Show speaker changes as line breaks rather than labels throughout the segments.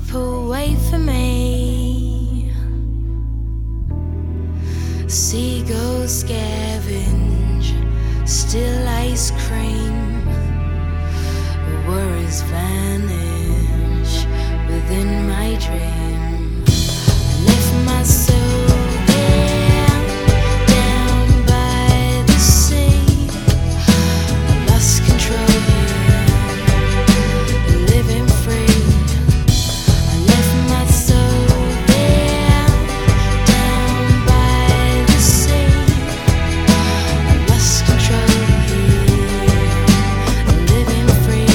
keep away from me. Seagulls scavenge, still ice cream. Worries vanish within my dream. I left my soul there, down by the sea. I lost control here, living free. I left my soul there, down by the sea. I lost control here, living free.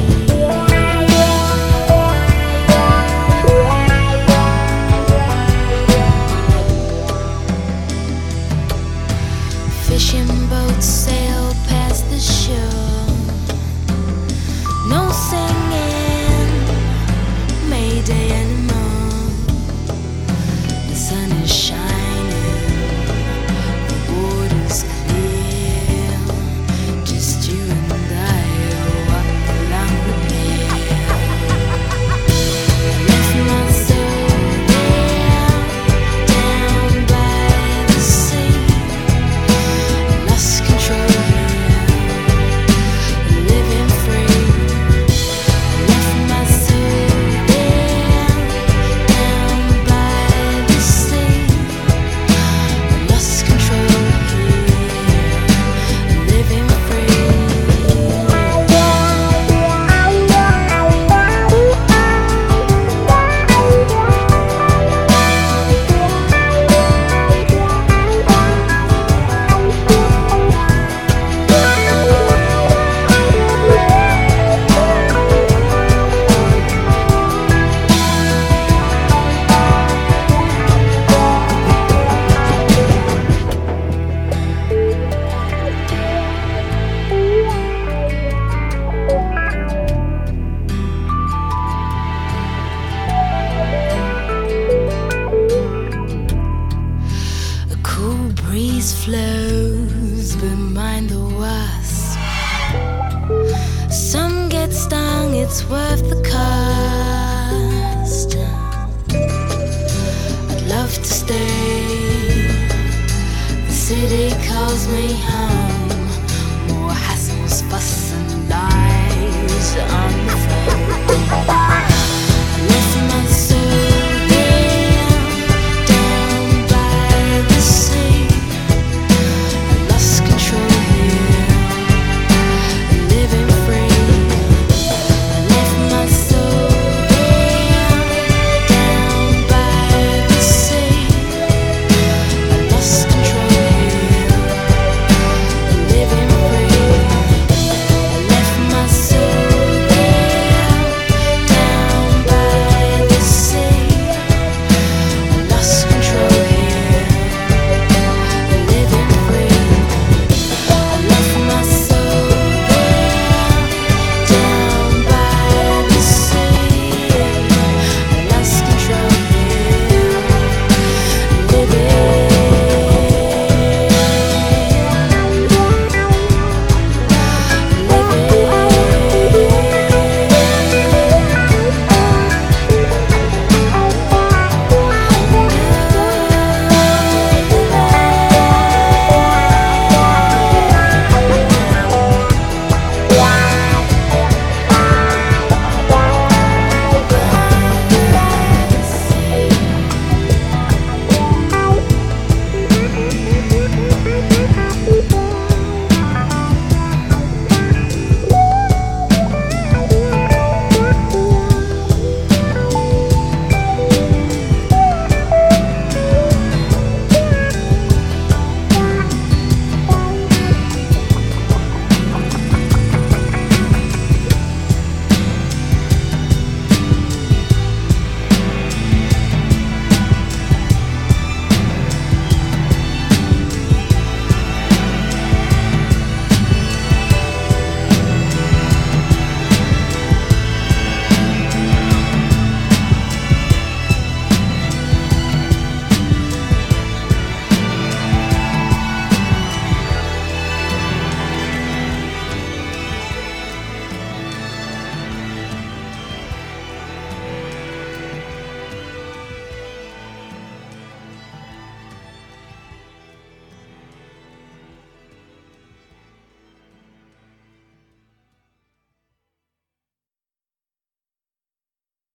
Fishing boats sail past the shore. No singing, Mayday anymore. The sun is shining, the water's clear. Just you and I walk along the pier. I left my soul there, down by the sea. Lost control here, living free. I left my soul there, down by the sea. Lost control here, living free. A cool breeze flows behind the wasp. Some get stung, it's worth the cost. I'd love to stay. The city calls me home.